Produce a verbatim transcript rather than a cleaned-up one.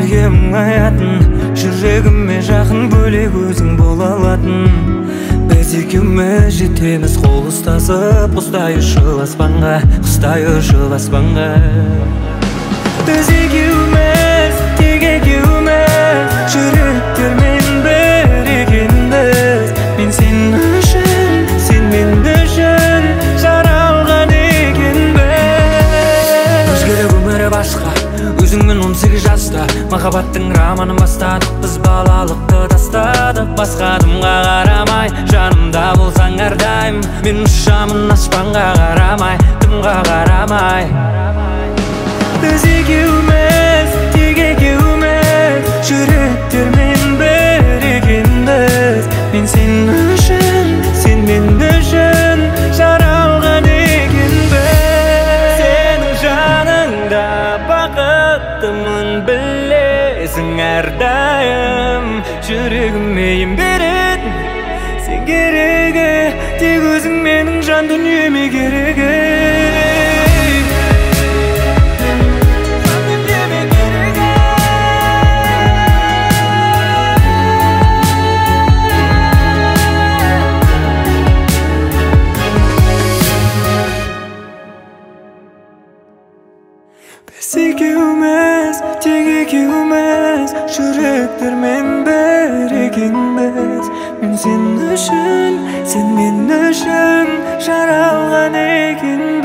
бірге мұңаятын, жүрегіме жақын бөлек өзің бола алатын. Біз екеуміз жетеміз қол ұстасып, құстай ұшыл аспанға, құстай ұшыл аспанға. Біз екеуміз, тек екеуміз, жүректермен бір екенбіз. Мен сен үшін, сен мен үшін жаралған екенбіз. Өзгерек өмірі басқа, өзіңмен он сегіз жаста махаббаттың романын бастадық. Біз балалықты тастадық, басқа адамға қарамай, жанымда болсаң әрдайым. Мен ұшамын аспанға қарамай, дымға қарамай. Біз екеуміз, тек екеуміз, жүректермен бір екенбіз. Мен сен үшін, сен мен үшін жаралған екенбіз. Сенің жаныңда бақыттымын білесің әрдайым. Жүрегіме ем беретін сен керегі, тек өзің менің жан дүниеме керегі. Біз екеуміз, тек екеуміз, жүректермен бір екенбіз. Мен сен үшін, сен мен үшін жаралған екен.